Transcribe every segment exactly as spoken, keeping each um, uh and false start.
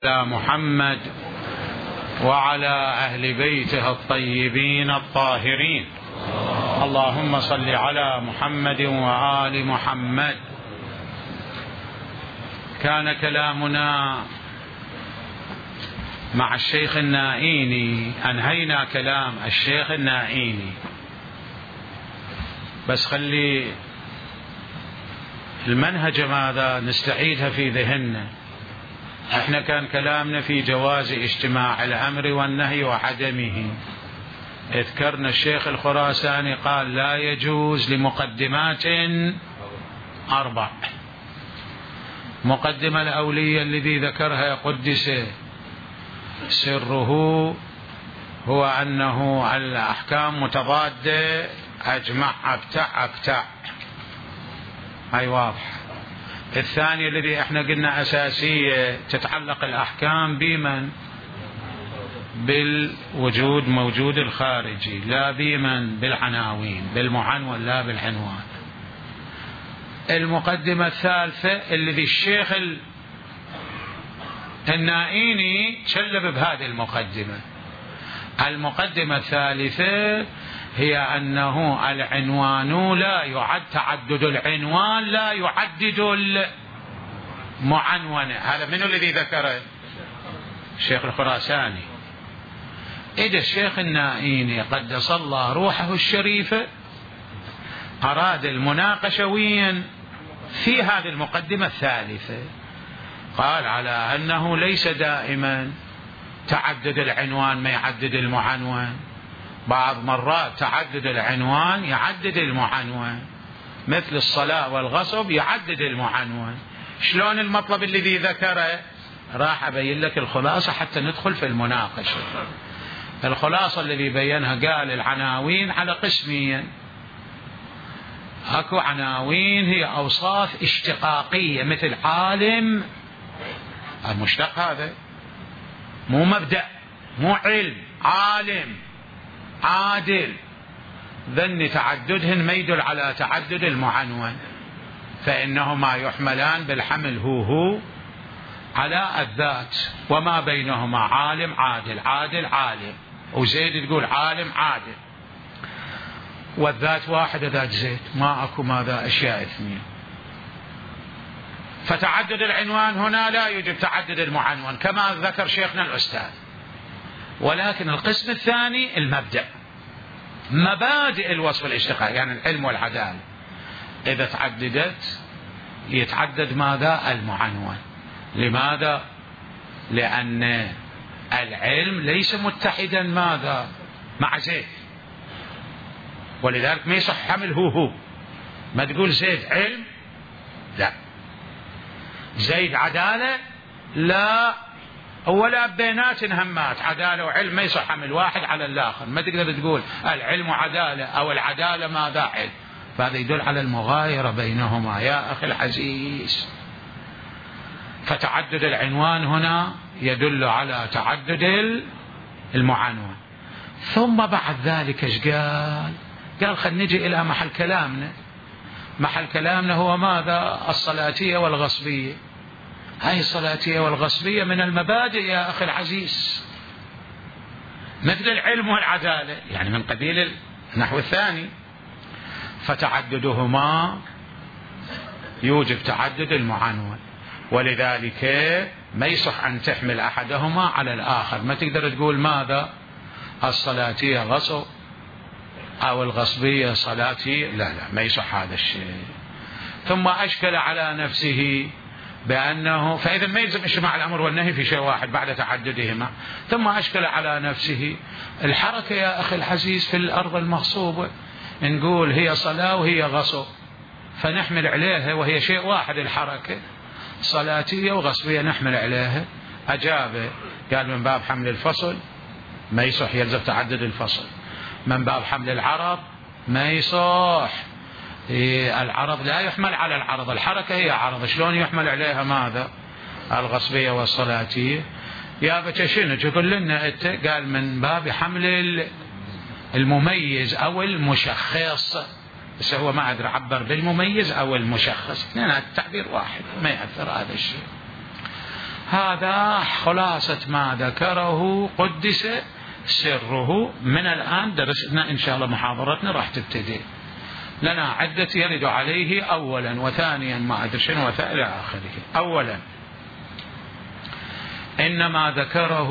محمد وعلى أهل بيته الطيبين الطاهرين. اللهم صل على محمد وآل محمد. كان كلامنا مع الشيخ النائيني، أنهينا كلام الشيخ النائيني، بس خلي المنهج ماذا نستعيدها في ذهننا. احنا كان كلامنا في جواز اجتماع الأمر والنهي وعدمه. اذكرنا الشيخ الخراساني قال لا يجوز لمقدمات أربع. مقدمة الأولية الذي ذكرها قدس سره هو أنه الأحكام متضادة، أجمع أبتع أبتع، هاي واضح. الثانية الذي احنا قلنا أساسية تتعلق الأحكام بمن؟ بالوجود موجود الخارجي، لا بمن؟ بالعناوين، بالمعنون لا بالعنوان. المقدمة الثالثة الذي الشيخ النائيني شلب بهذه المقدمة. المقدمة الثالثة هي أنه العنوان لا يعد، تعدد العنوان لا يعدد المعنون. هذا من الذي ذكره؟ الشيخ الخراساني. إذا الشيخ النائيني قدس الله روحه الشريفة أراد المناقشة وين؟ في هذه المقدمة الثالثة. قال على أنه ليس دائما تعدد العنوان ما يعدد المعنون، بعض مرات تعدد العنوان يعدد المعنون، مثل الصلاة والغصب يعدد المعنون. شلون المطلب الذي ذكره؟ راح أبين لك الخلاصة حتى ندخل في المناقشة. الخلاصة الذي بينها قال العناوين على قسمين. اكو عناوين هي أوصاف اشتقاقية مثل عالم، المشتق هذا مو مبدأ مو علم، عالم، عادل، ذن تعددهن ما يدل على تعدد المعنون، فإنهما يحملان بالحمل هو هو على الذات، وما بينهما عالم عادل، عادل عالم، وزيد تقول عالم عادل، والذات واحدة ذات زيد، ما أكو ماذا أشياء اثنين. فتعدد العنوان هنا لا يوجد تعدد المعنون كما ذكر شيخنا الأستاذ. ولكن القسم الثاني المبدأ، مبادئ الوصف الاشتقاقي، يعني العلم والعدالة إذا تعددت يتعدد ماذا؟ المعنون. لماذا؟ لأن العلم ليس متحدا ماذا؟ مع زيد، ولذلك ما يصح حمل هو هو. ما تقول زيد علم، لا. زيد عدالة، لا. ولا بينات همات، عدالة وعلم ما يصح حمل واحد على الآخر. ما تقدر تقول العلم عدالة أو العدالة ماذا؟ علم. فهذا يدل على المغايرة بينهما يا أخي العزيز. فتعدد العنوان هنا يدل على تعدد المعنون. ثم بعد ذلك ايش قال؟ قال خلينا نجي إلى محل كلامنا. محل كلامنا هو ماذا؟ الصلاتية والغصبية. هاي الصلاتية والغصبية من المبادئ يا أخي العزيز، مثل العلم والعدالة، يعني من قبيل النحو الثاني. فتعددهما يوجب تعدد المعنون، ولذلك ما يصح أن تحمل أحدهما على الآخر. ما تقدر تقول ماذا؟ الصلاتية غصب أو الغصبية صلاتي، لا لا، ما يصح هذا الشيء. ثم أشكل على نفسه بأنه فإذا ما يلزم اجتماع الأمر والنهي في شيء واحد بعد تعددهما. ثم أشكل على نفسه الحركة يا أخي العزيز في الأرض المغصوبة، نقول هي صلاة وهي غصب، فنحمل عليها وهي شيء واحد، الحركة صلاتية وغصبية نحمل عليها. أجاب قال من باب حمل الفصل ما يصح، يلزم تعدد الفصل. من باب حمل العرض ما يصح، العرض لا يحمل على العرض، الحركة هي عرض، شلون يحمل عليها ماذا؟ الغصبية والصلاتية. يا بچه شنو تقول لنا انت؟ قال من باب حمل المميز او المشخص، بس هو ما ادري عبر بالمميز او المشخص، اثنين التعبير واحد ما يأثر هذا الشيء. هذا خلاصة ما ذكره قدس سره. من الآن درسنا إن شاء الله محاضرتنا راح تبتدي لنا عدة يرد عليه أولا وثانيا ما أدري شنو إلى آخره. أولا إنما ذكره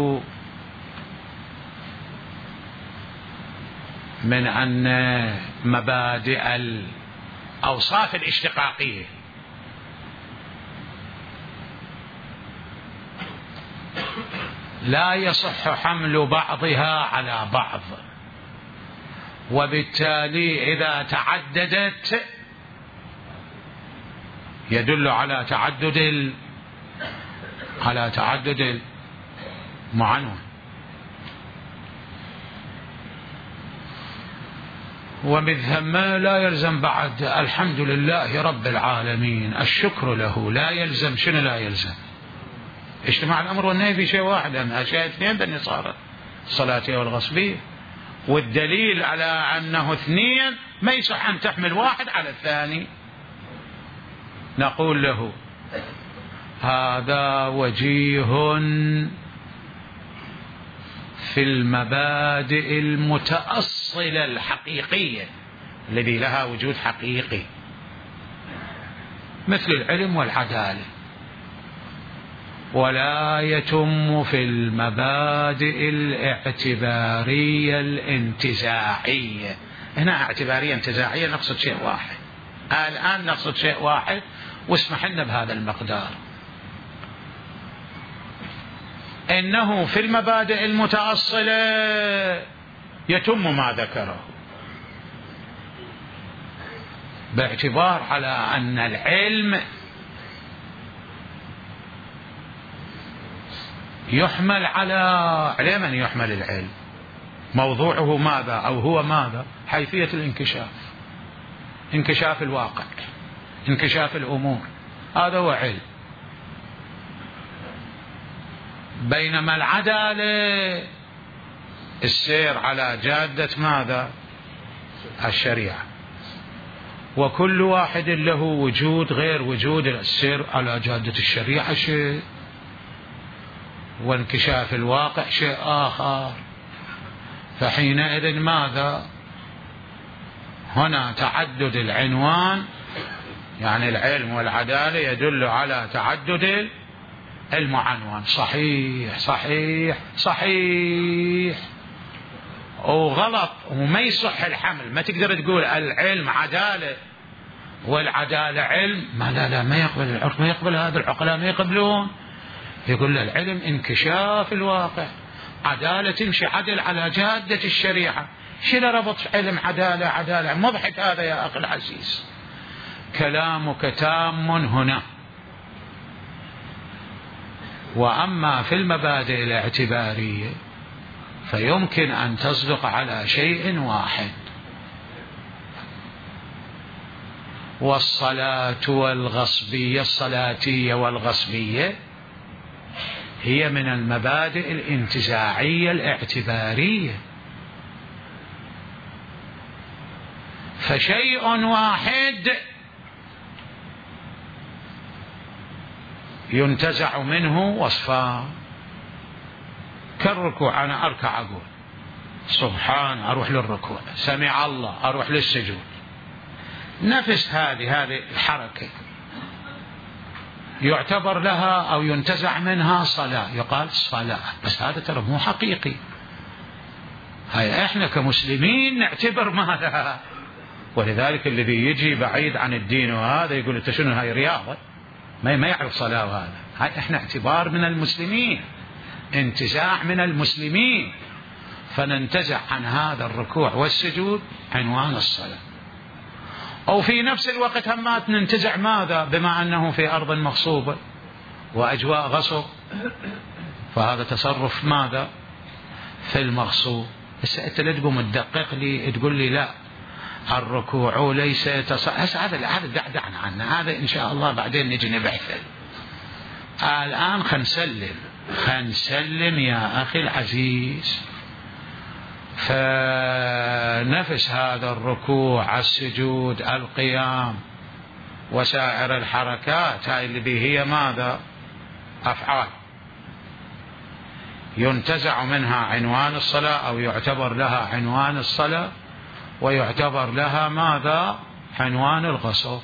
من أن مبادئ الأوصاف الاشتقاقية لا يصح حمل بعضها على بعض، وبالتالي إذا تعددت يدل على تعدد ال... على تعدد المعنون. ومن ثم لا يلزم بعد الحمد لله رب العالمين الشكر له، لا يلزم شنو لا يلزم؟ اجتماع الأمر والنهي في شيء واحد، أشياء اثنين بني صارت الصلاتية والغصبية، والدليل على أنه اثنين ما يصح أن تحمل واحد على الثاني. نقول له هذا وجيه في المبادئ المتأصلة الحقيقية الذي لها وجود حقيقي مثل العلم والعدالة، ولا يتم في المبادئ الاعتبارية الانتزاعية. هنا اعتبارية انتزاعية نقصد شيء واحد، الآن نقصد شيء واحد واسمح لنا بهذا المقدار. إنه في المبادئ المتأصلة يتم ما ذكره، باعتبار على أن العلم يحمل على على من يحمل العلم؟ موضوعه ماذا أو هو ماذا؟ حيثية الانكشاف، انكشاف الواقع، انكشاف الأمور، هذا هو علم. بينما العدالة السير على جادة ماذا؟ الشريعة، وكل واحد له وجود غير وجود السير على جادة الشريعة شيء، وانكشاف الواقع شيء آخر. فحينئذ ماذا؟ هنا تعدد العنوان، يعني العلم والعدالة يدل على تعدد المعنون. صحيح صحيح صحيح وغلط وما يصح الحمل. ما تقدر تقول العلم عدالة والعدالة علم، ما لا لا ما يقبل العقل، ما يقبل هذا، العقلاء ما يقبلون. يقول العلم انكشاف الواقع، عدالة تمشي عدل على جادة الشريعة. شنو ربط علم عدالة عدالة؟ مضحك هذا يا أخي العزيز. كلامك تام هنا. وأما في المبادئ الاعتبارية فيمكن أن تصدق على شيء واحد. والصلاة والغصبية، الصلاتية والغصبية هي من المبادئ الانتزاعية الاعتبارية، فشيء واحد ينتزع منه وصفان. كالركوع، أنا أركع أقول سبحان، أروح للركوع، سمع الله أروح للسجود. نفس هذه هذه الحركة يعتبر لها أو ينتزع منها صلاة، يقال صلاة، بس هذا ترى مو حقيقي. هاي احنا كمسلمين نعتبر ماذا؟ ولذلك الذي يجي بعيد عن الدين وهذا يقول انت شنو هاي رياضة، ما ما يعرف صلاة وهذا. هاي احنا اعتبار من المسلمين، انتزاع من المسلمين، فننتزع عن هذا الركوع والسجود عنوان الصلاة. أو في نفس الوقت همات ننتزع ماذا؟ بما أنه في أرض مغصوبة وأجواء غصب، فهذا تصرف ماذا؟ في المغصوب. بس أنت لا تقوم تدقق لي تقول لي لا الركوع ليس تصرف. هذا هذا دعنا عنه، هذا إن شاء الله بعدين نجي نبحث. الآن خنسلم خنسلم يا أخي العزيز. فنفس هذا الركوع، السجود، القيام، وسائر الحركات، هاي اللي هي ماذا؟ أفعال ينتزع منها عنوان الصلاة أو يعتبر لها عنوان الصلاة، ويعتبر لها ماذا؟ عنوان الغصب.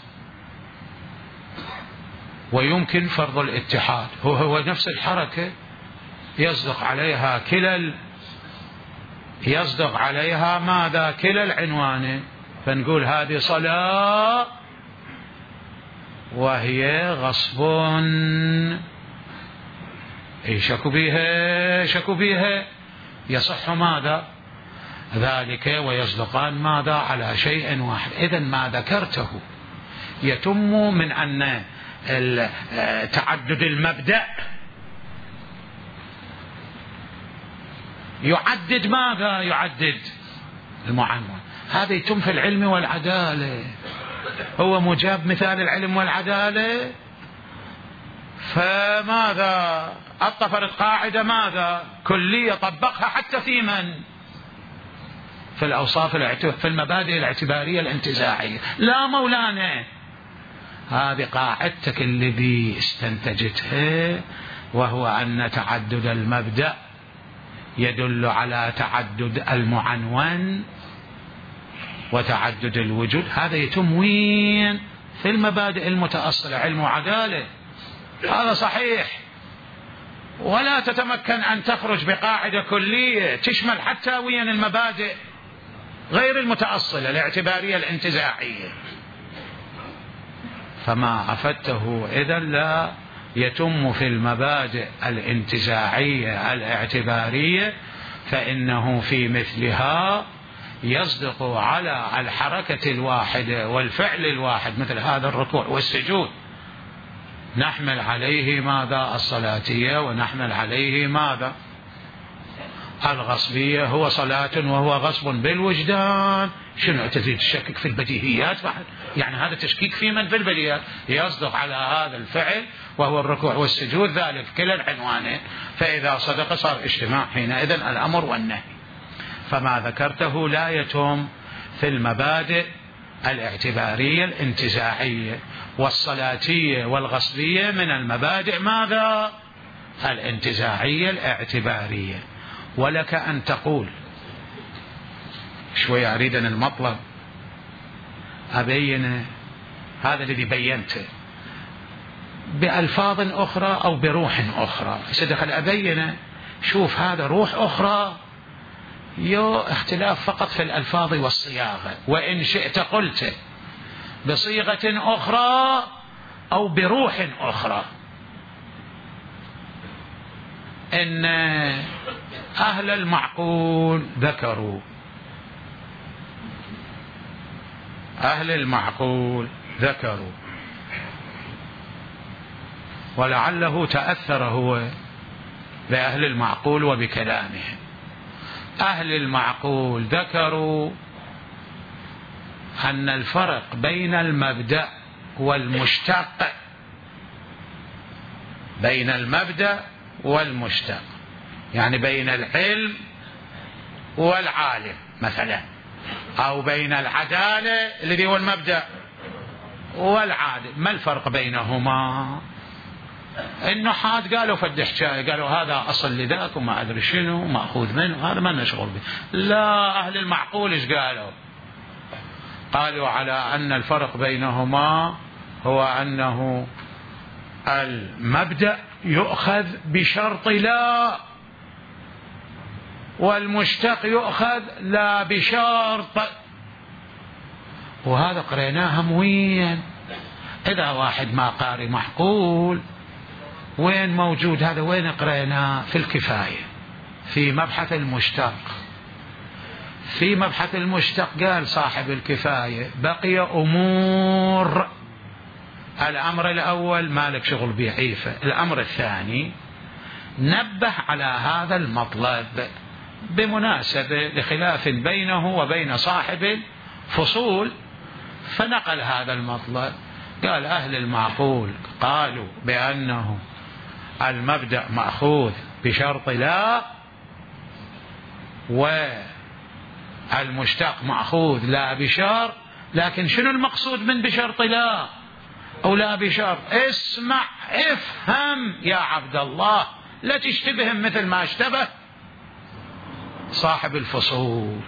ويمكن فرض الاتحاد، هو هو نفس الحركة يصدق عليها كلا يصدق عليها ماذا؟ كلا العنوان. فنقول هذه صلاة وهي غصب. اي شكوا بيها شكوا بيها يصح ماذا؟ ذلك ويصدقان ماذا؟ على شيء واحد. إذن ما ذكرته يتم من أن تعدد المبدأ يعدد ماذا؟ يعدد المعنون. هذا يتم في العلم والعدالة. هو مجاب مثال العلم والعدالة. فماذا؟ اطفرت قاعدة ماذا؟ كلية طبقها حتى في من؟ في الأوصاف في المبادئ الاعتبارية الانتزاعية. لا مولانا، هذه قاعدتك الذي استنتجتها، وهو أن تعدد المبدأ يدل على تعدد المعنون وتعدد الوجود. هذا يتم وين؟ في المبادئ المتأصلة، علم وعدالة. هذا صحيح. ولا تتمكن أن تخرج بقاعدة كلية تشمل حتى وين المبادئ غير المتأصلة الاعتبارية الانتزاعية. فما أفدته إذن لا يتم في المبادئ الانتزاعية الاعتبارية، فإنه في مثلها يصدق على الحركة الواحدة والفعل الواحد مثل هذا الركوع والسجود، نحمل عليه ماذا؟ الصلاتية، ونحمل عليه ماذا؟ الغصبية. هو صلاة وهو غصب بالوجدان. شنو تزيد تشكك في البديهيات بعد؟ يعني هذا تشكيك في من؟ في البديهيات. يصدق على هذا الفعل وهو الركوع والسجود، ذلك كلا العنوانين. فإذا صدق صار اجتماع حينئذ الأمر والنهي. فما ذكرته لا يتم في المبادئ الاعتبارية الانتزاعية، والصلاتية والغصبية من المبادئ ماذا؟ الانتزاعية الاعتبارية. ولك أن تقول شوية أريد أن المطلب أبين هذا الذي بينته بألفاظ أخرى أو بروح أخرى. سدخل أبين شوف هذا روح أخرى، يو اختلاف فقط في الألفاظ والصياغة، وإن شئت قلت بصيغة أخرى أو بروح أخرى. إن أهل المعقول ذكروا أهل المعقول ذكروا ولعله تأثر هو بأهل المعقول وبكلامهم. أهل المعقول ذكروا أن الفرق بين المبدأ والمشتق بين المبدأ والمشتق يعني بين العلم والعالم مثلا، أو بين العدالة الذي هو المبدأ والعادل. ما الفرق بينهما؟ النحاة قالوا فد حكاية، قالوا هذا أصل لذاك وما أدري شنو مأخوذ منه، هذا ما نشغل به. لا، أهل المعقول إيش قالوا؟ قالوا على أن الفرق بينهما هو أنه المبدأ يؤخذ بشرط لا، والمشتق يؤخذ لا بشرط. وهذا قريناها وين؟ إذا واحد ما قاري معقول وين موجود هذا؟ وين قريناه؟ في الكفاية في مبحث المشتق. في مبحث المشتق قال صاحب الكفاية بقي أمور. الأمر الأول مالك شغل بعيفة. الأمر الثاني نبه على هذا المطلب بمناسبة لخلاف بينه وبين صاحب الفصول، فنقل هذا المطلب. قال أهل المعقول قالوا بأنه المبدأ مأخوذ بشرط لا، والمشتق مأخوذ لا بشرط. لكن شنو المقصود من بشرط لا؟ أو لا بشرط. اسمع افهم يا عبد الله، لا تشتبهم مثل ما اشتبه صاحب الفصول.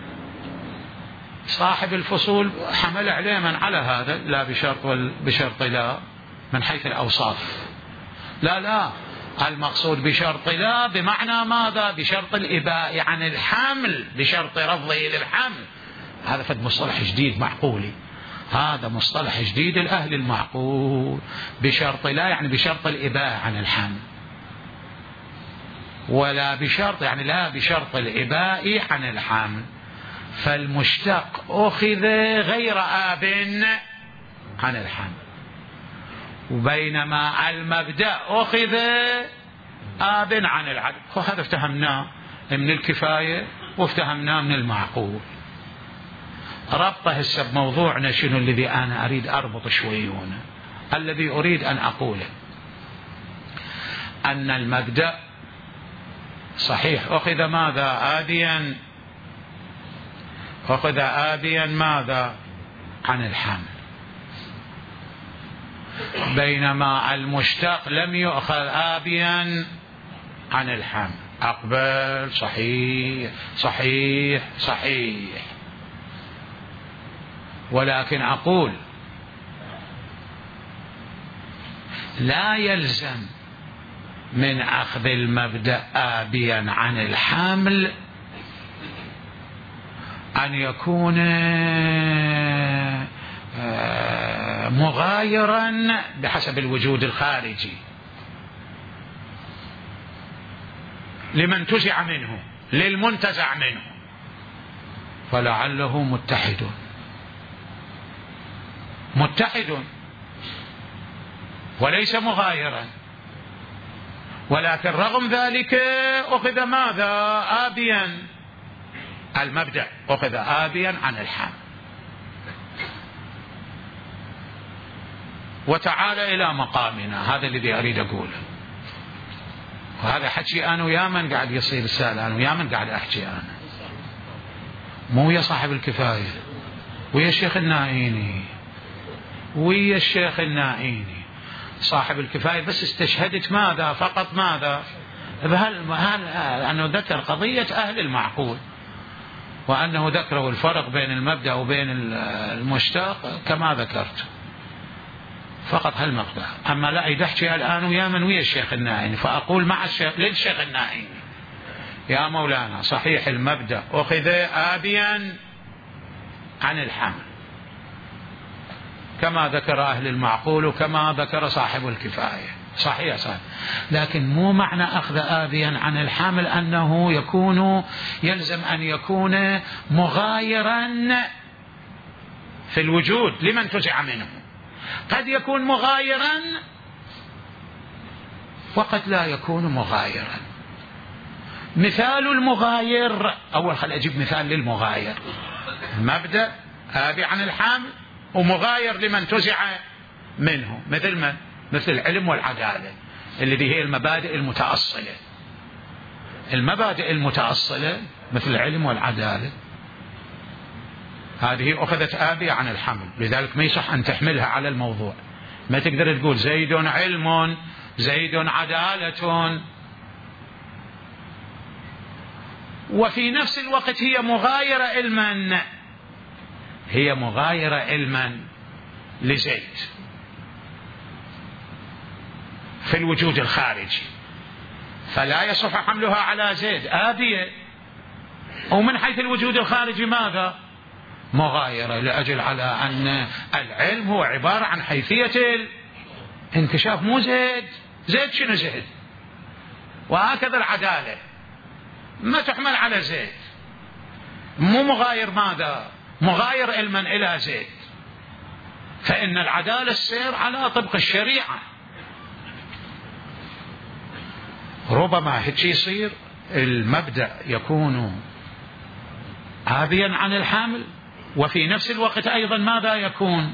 صاحب الفصول حمل عليه من على هذا لا بشرط بشرط لا من حيث الأوصاف. لا لا، المقصود بشرط لا بمعنى ماذا؟ بشرط الإباء عن الحمل، بشرط رفضه للحمل. هذا فد مصطلح جديد معقولي، هذا مصطلح جديد الأهل المعقول. بشرط لا يعني بشرط الإباء عن الحمل، ولا بشرط يعني لا بشرط الإباء عن الحمل. فالمشتق أخذ غير آب عن الحمل، وبينما المبدأ أخذ آب عن العدل. وهذا افتهمناه من الكفاية وافتهمناه من المعقول. ربطه هسه بموضوعنا شنو الذي أنا أريد أربط شوي هنا. الذي أريد أن أقوله أن المبدأ صحيح أخذ ماذا؟ آبيا. أخذ آبيا ماذا؟ عن الحمل، بينما المشتق لم يؤخذ آبيا عن الحمل. أقبل صحيح صحيح صحيح. ولكن أقول لا يلزم من أخذ المبدأ آبيا عن الحمل أن يكون مغايرا بحسب الوجود الخارجي لمن انتزع منه للمنتزع منه، فلعله متحد متحد وليس مغايرا. ولكن رغم ذلك أخذ ماذا؟ آبيا. المبدأ أخذ آبيا عن الحمل. وتعال إلى مقامنا، هذا الذي أريد أقوله. وهذا حكي أنا ويا من قاعد يصير السؤال، أنا ويا من قاعد أحكي أنا، مو ويا صاحب الكفاية، ويا الشيخ النائيني، ويا الشيخ النائيني. صاحب الكفاية بس استشهدت ماذا؟ فقط ماذا؟ بهل أنه ذكر قضية أهل المعقول، وأنه ذكروا الفرق بين المبدأ وبين المشتق كما ذكرت، فقط هالمقطع. أما لا يدحكي الآن ويا من ويا الشيخ النائيني، فأقول مع الشيخ للشيخ النائيني يا مولانا صحيح المبدأ أخذ آبيا عن الحمل كما ذكر أهل المعقول وكما ذكر صاحب الكفاية، صحيح صحيح. لكن مو معنى أخذ آبيا عن الحمل أنه يكون يلزم أن يكون مغايرا في الوجود لمن انتزع منه. قد يكون مغايرا وقد لا يكون مغايرا. مثال المغاير، أول خل أجيب مثال للمغاير. مبدأ آبي عن الحمل ومغاير لمن انتزع منه، مثل من؟ مثل العلم والعدالة الذي هي المبادئ المتأصلة. المبادئ المتأصلة مثل العلم والعدالة هذه أخذت آبية عن الحمل، لذلك ما يصح أن تحملها على الموضوع. ما تقدر تقول زيد علم زيد عدالة وفي نفس الوقت هي مغايرة علما، هي مغايرة علما لزيد في الوجود الخارجي، فلا يصح حملها على زيد آبية. ومن حيث الوجود الخارجي ماذا؟ مغايرة، لأجل على أن العلم هو عبارة عن حيثية الانكشاف، مو زيد. زيد شنو زيد؟ وهكذا العدالة ما تحمل على زيد، مو مغاير ماذا؟ مغاير علما إلى زيد، فإن العدالة السير على طبق الشريعة. ربما هيك يصير المبدأ يكون آبيا عن الحامل وفي نفس الوقت أيضا ماذا يكون؟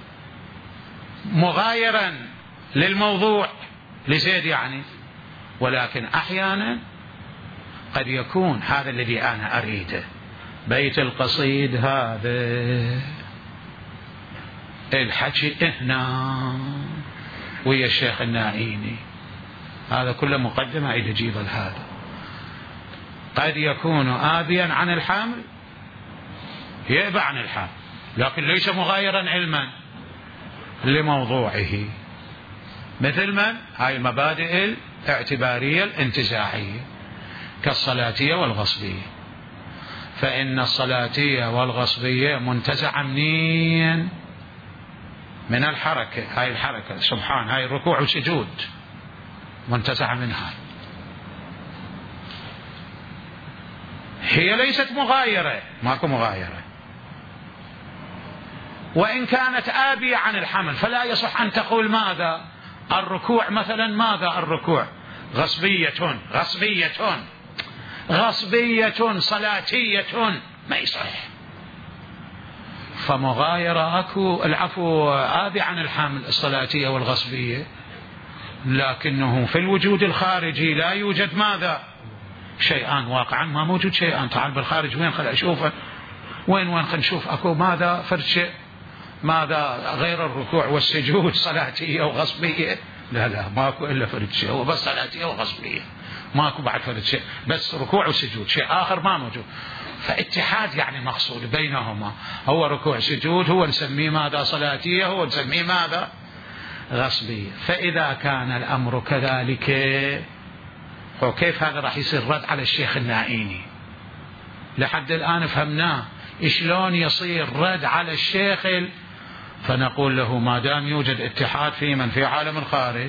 مغايرا للموضوع لزيد يعني. ولكن أحيانا قد يكون هذا الذي أنا أريده. بيت القصيد هذا الحكي هنا ويا الشيخ النائيني، هذا كله مقدمة إلى جيب هذا. قد يكون آبيا عن الحمل، يأبى عن الحمل، لكن ليس مغايرا علما لموضوعه، مثل من؟ هاي المبادئ الاعتبارية الانتزاعية كالصلاتية والغصبية. فإن الصلاتية والغصبية منتزعة منين؟ من الحركة، هاي الحركة سبحان، هاي الركوع والسجود منتزعة منها، هي ليست مغايرة، ماكو مغايرة. وإن كانت آبية عن الحمل فلا يصح أن تقول ماذا؟ الركوع مثلا، ماذا الركوع؟ غصبية غصبية غصبية صلاتية، ما يصح. فمغايرة أكو، العفو آبي عن الحمل الصلاتية والغصبية، لكنه في الوجود الخارجي لا يوجد ماذا؟ شيئان، واقعا ما موجود شيئان. تعال بالخارج وين خل أشوفه، وين وين خل نشوف أكو ماذا فرد شيء، ماذا غير الركوع والسجود صلاتية وغصبية؟ لا لا ماكو إلا فرد شيء، هو بس صلاتية وغصبية، ماكو بعد فرد شيء، بس ركوع وسجود، شيء آخر ما موجود. فاتحاد يعني مقصود بينهما، هو ركوع سجود، هو نسميه ماذا؟ صلاتية، هو نسميه ماذا؟ غصبية. فإذا كان الأمر كذلك، وكيف هذا راح يصير رد على الشيخ النائيني؟ لحد الآن فهمناه، شلون يصير رد على الشيخ؟ فنقول له ما دام يوجد اتحاد في من في عالم الخارج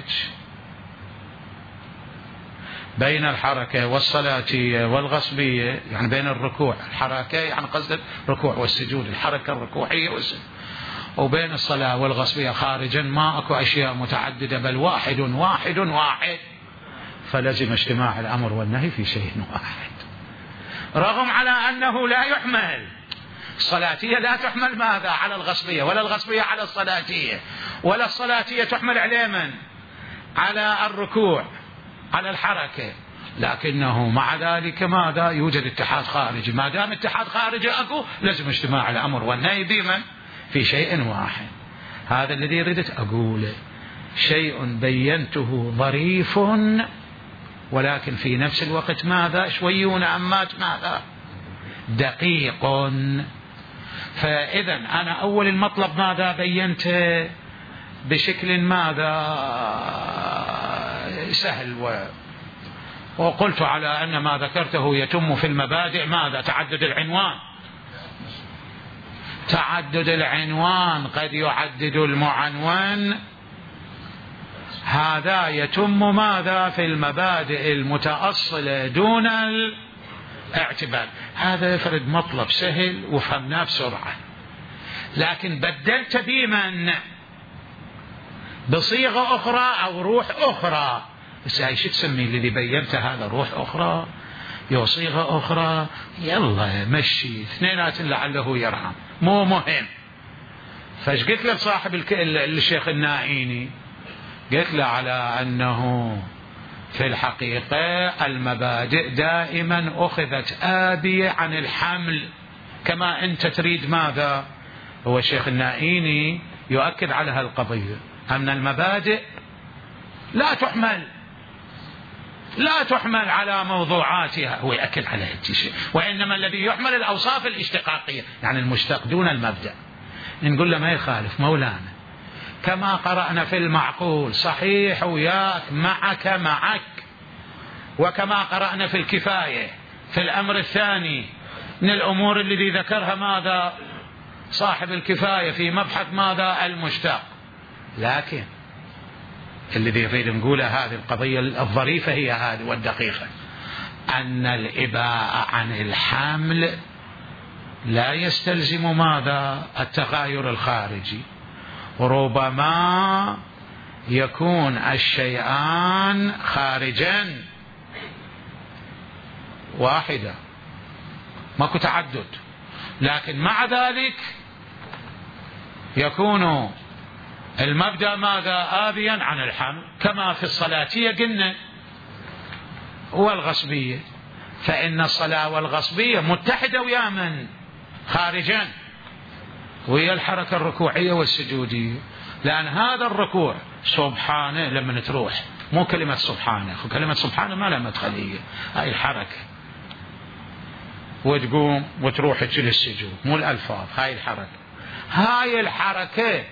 بين الحركة والصلاتية والغصبية، يعني بين الركوع، الحركة يعني قصد الركوع والسجود، الحركة الركوعية والسجود، وبين الصلاة والغصبية خارجا ما أكو أشياء متعددة، بل واحد واحد واحد، فلزم اجتماع الأمر والنهي في شيء واحد، رغم على أنه لا يحمل الصلاتية، لا تحمل ماذا؟ على الغصبية، ولا الغصبية على الصلاتية، ولا الصلاتية تحمل على من؟ على الركوع، على الحركة، لكنه مع ذلك ماذا؟ يوجد اتحاد خارجي. ما دام اتحاد خارجي أكو، لازم اجتماع الأمر والنهي بمن؟ في شيء واحد. هذا الذي ردت أقوله، شيء بينته ظريف، ولكن في نفس الوقت ماذا؟ شويون أمات ماذا؟ دقيق. فإذا أنا أول المطلب ماذا بينت بشكل ماذا؟ سهل، و... وقلت على أن ما ذكرته يتم في المبادئ ماذا؟ تعدد العنوان، تعدد العنوان قد يعدد المعنون، هذا يتم ماذا؟ في المبادئ المتأصلة دون الاعتبار. هذا يفرد مطلب سهل وفهمناه بسرعة، لكن بدلت بمن؟ بصيغة أخرى أو روح أخرى. بس هاي شو تسمي الذي بينت هذا؟ روح أخرى، يو صيغة أخرى، يلا مشي اثنينات لعله يرحم، مو مهم. فاش قلت له صاحب الك... الشيخ النائيني، قلت له على أنه في الحقيقة المبادئ دائما أخذت آبية عن الحمل، كما أنت تريد ماذا؟ هو الشيخ النائيني يؤكد على هالقضية، أن المبادئ لا تحمل لا تحمل على موضوعاتها، هو يأكد على الشيء، وإنما الذي يحمل الأوصاف الاشتقاقية، يعني المشتق دون المبدأ. نقول له ما يخالف مولانا، كما قرأنا في المعقول صحيح وياك معك معك، وكما قرأنا في الكفاية في الأمر الثاني من الأمور الذي ذكرها ماذا؟ صاحب الكفاية في مبحث ماذا؟ المشتق. لكن الذي يريد نقوله هذه القضية الظريفة هي هذه والدقيقة، أن الإباء عن الحمل لا يستلزم ماذا؟ التغاير الخارجي، ربما يكون الشيئان خارجا واحدة، ماكو تعدد، لكن مع ذلك يكون المبدأ ماذا؟ آبيا عن الحمل، كما في الصلاتية قلنا والغصبية، فإن الصلاة والغصبية متحدة ويا من؟ خارجا، وهي الحركة الركوعية والسجودية، لأن هذا الركوع سبحانه لما تروح، مو كلمة سبحانه، كلمة سبحانه ما لها مدخلية، هاي الحركة، وتقوم وتروح تجي للسجود، مو الألفاظ، هاي الحركة. هاي الحركة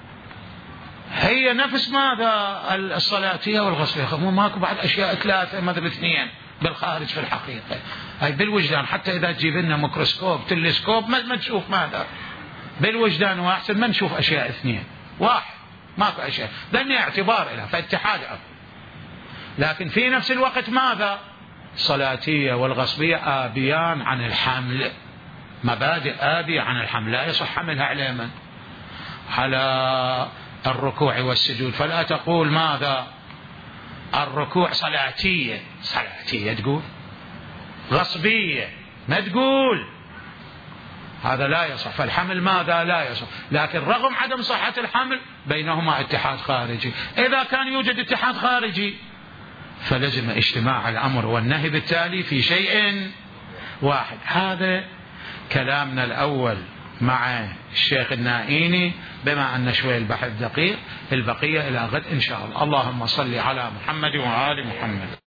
هي نفس ماذا؟ الصلاتية والغسلية. مو ماكو بعد أشياء ثلاثة مثل اثنين بالخارج في الحقيقة، هاي بالوجدان. حتى إذا تجيب لنا ميكروسكوب تلسكوب ما تشوف ماذا بالوجدان، واحسن ما نشوف أشياء اثنين، واحد ماكو أشياء، لأن اعتبار لها فاتحاد أب. لكن في نفس الوقت ماذا؟ الصلاتية والغصبية آبيان عن الحمل، مبادئ آبية عن الحمل، لا يصح حملها على من؟ على الركوع والسجود. فلا تقول ماذا؟ الركوع صلاتية، صلاتية تقول، غصبية ما تقول، هذا لا يصح. فالحمل ماذا؟ لا يصح. لكن رغم عدم صحة الحمل بينهما اتحاد خارجي. إذا كان يوجد اتحاد خارجي فلزم اجتماع الأمر والنهي بالتالي في شيء واحد. هذا كلامنا الأول مع الشيخ النائيني، بما أن شوي البحث دقيق. البقية إلى غد إن شاء الله. اللهم صل على محمد وآل محمد.